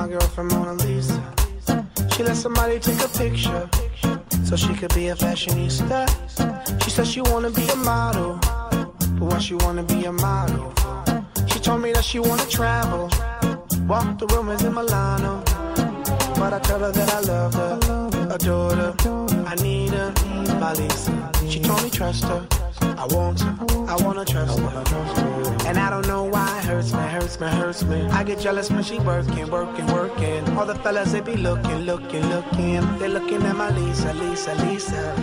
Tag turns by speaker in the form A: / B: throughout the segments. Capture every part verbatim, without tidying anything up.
A: My girlfriend Mona Lisa. She let somebody take a picture so she could be a fashionista. She said she wanna be a model, but what she wanna be a model for? She told me that she wanna travel, walk the rumors in Milano. But I tell her that I love her, adore her, I need her, my Lisa. She told me trust her, I want her, I wanna trust her. And I don't know why it hurts me, hurts me, hurts me. I get jealous when she working, working, working. All the fellas, they be looking, looking, looking. They looking at my Lisa, Lisa, Lisa.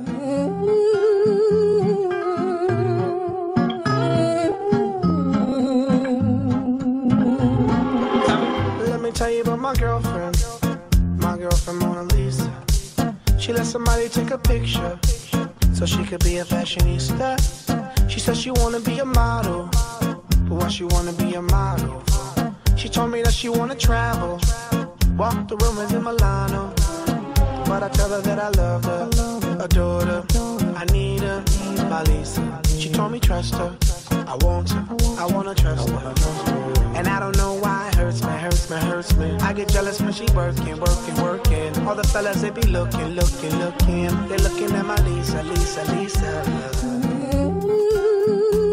A: Let me tell you about my girlfriend. My girlfriend Mona Lisa. She let somebody take a picture so she could be a fashionista. She said she wanna be a model, but what she wanna be a model for? She told me that she wanna travel, walk the rumors in Milano. But I tell her that I love her, adore her, I need her, my Lisa. She told me trust her, I want her, I wanna trust her. And I don't know why it hurts me, hurts me, hurts me. I get jealous when she working, working, working. All the fellas, they be looking, looking, looking. They looking at my Lisa, Lisa, Lisa.